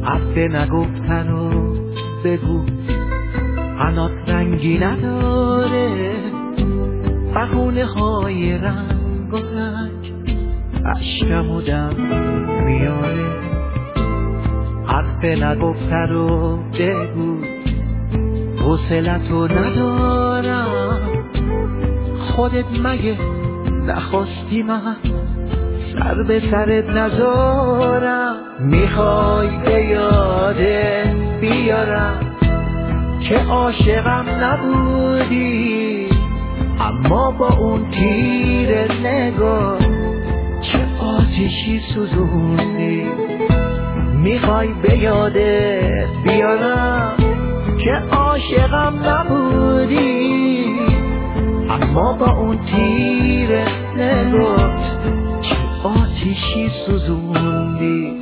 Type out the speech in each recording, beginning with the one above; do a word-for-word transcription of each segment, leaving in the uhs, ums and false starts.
عفو نگفتن و بگو حنات رنگی نداره، بهونه های رنگ و رنگ عشقم و دم میاره. حرف نگفتن و بگو حوصلتو ندارم، خودت مگه نخواستی من سر به سرت نذارم؟ میخوای به یادت بیارم که عاشقم نبودی، اما با اون تیر نگاه چه آتشی سوزوندی. میخوای به یادت بیارم که عاشقم نبودی، اما با اون تیر نگاه چه آتشی سوزوندی.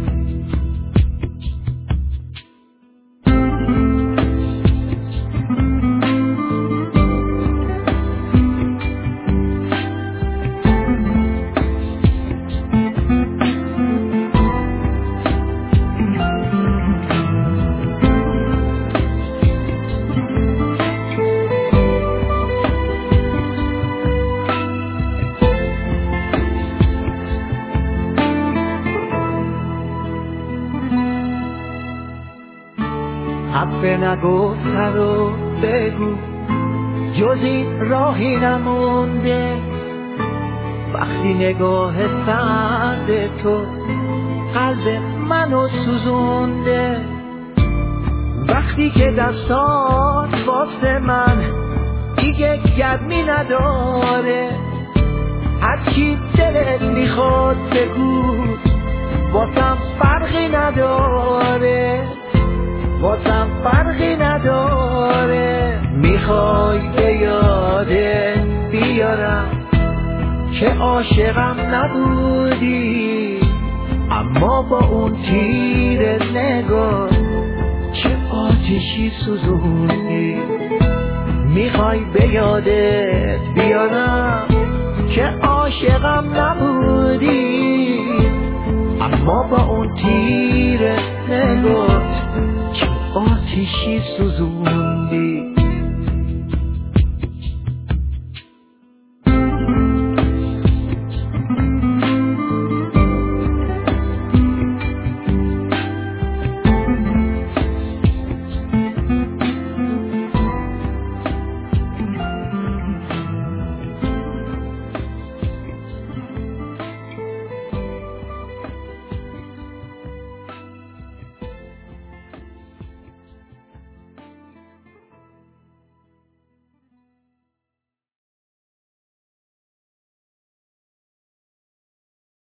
حرف نگفتن رو بگو جز این راهی نمونده، وقتی نگاه سرد تو قلب منو سوزونده، وقتی که دستات واسه من دیگه گرمی نداره، هرچی دلت میخواد بگو واسم فرقی نداره، واسم فرقی نداره. میخوای به یادت بیارم که عاشقم نبودی، اما با اون تیر نگاه چه آتشی سوزوندی. میخوای به یادت بیارم که عاشقم نبودی، اما با اون تیر نگاه چه آتشی سوزوندی.